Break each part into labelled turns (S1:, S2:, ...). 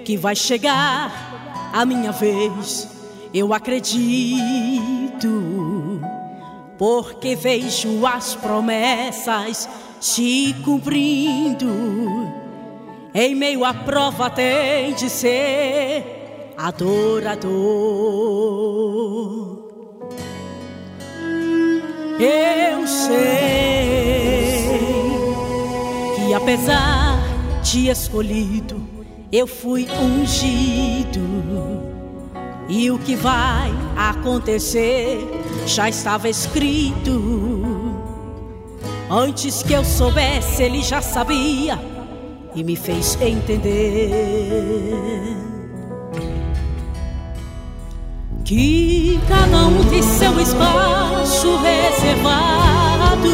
S1: que vai chegar a minha vez, eu acredito, porque vejo as promessas se cumprindo. Em meio à prova tem de ser adorador. Eu sei que apesar de escolhido, eu fui ungido, e o que vai acontecer já estava escrito. Antes que eu soubesse, ele já sabia e me fez entender que cada um tem seu espaço reservado.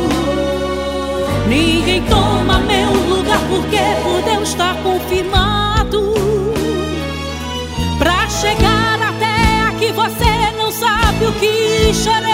S1: Ninguém toma meu lugar, porque por Deus está confirmado. Pra chegar até aqui você não sabe o que chorei.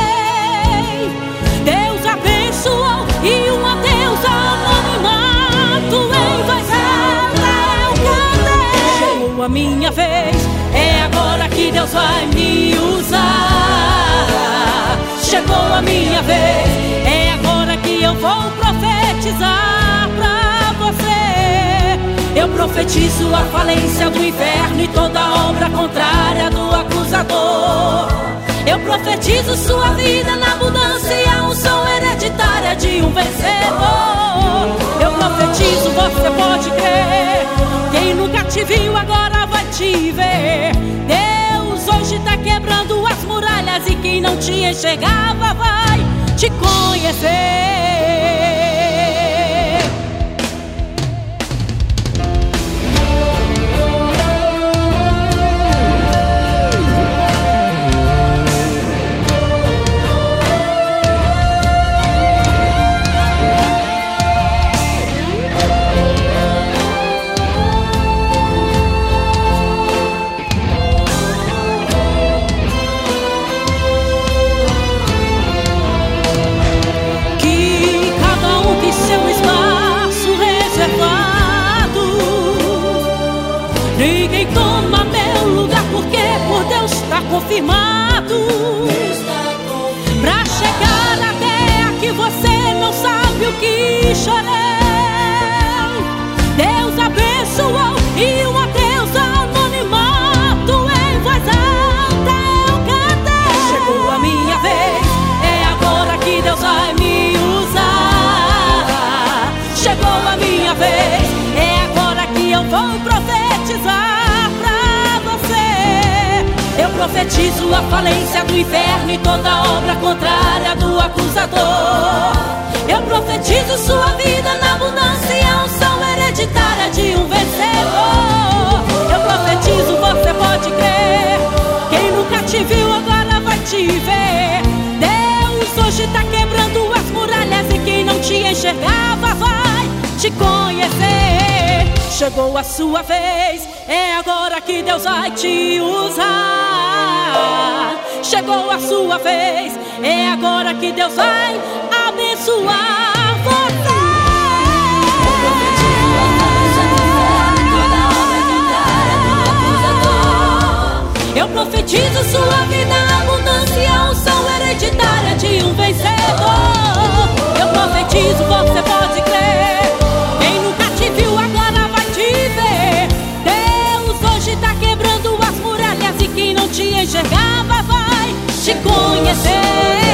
S1: Deus abençoou e um adeus anonimato. Em voz alta eu cantei. Chegou a minha vez, é agora que Deus vai me usar. Chegou a minha vez, é agora que eu vou profetizar pra você. Eu profetizo a falência do inferno e toda obra contrária do acusador. Eu profetizo sua vida na abundância e a unção hereditária de um vencedor. Eu profetizo, você pode crer. Quem nunca te viu agora vai te ver. Deus hoje está quebrando as muralhas, e quem não te enxergava vai te conhecer. Ninguém toma meu lugar, porque por Deus está confirmado. Pra chegar até aqui você não sabe o que chorei. Deus abençoou e um adeus anonimato. Em voz alta eu cantei. Chegou a minha vez, é agora que Deus vai me usar. Chegou a minha vez, é agora que eu vou profetizar pra você. Eu profetizo a falência do inferno e toda obra contrária do acusador. Eu profetizo sua vida na abundância e a unção hereditária de um vencedor. Eu profetizo, você pode crer. Quem nunca te viu agora vai te ver. Deus hoje está quebrando as muralhas, e quem não te enxergava vai te conhecer. Chegou a sua vez, é agora que Deus vai te usar. Chegou a sua vez, é agora que Deus vai abençoar você. Eu profetizo sua vida na abundância e a unção hereditária de um vencedor. Eu profetizo, você pode crer. Quem nunca te viu agora vai te ver. Deus hoje está quebrando as muralhas, e quem não te enxergava vai te conhecer.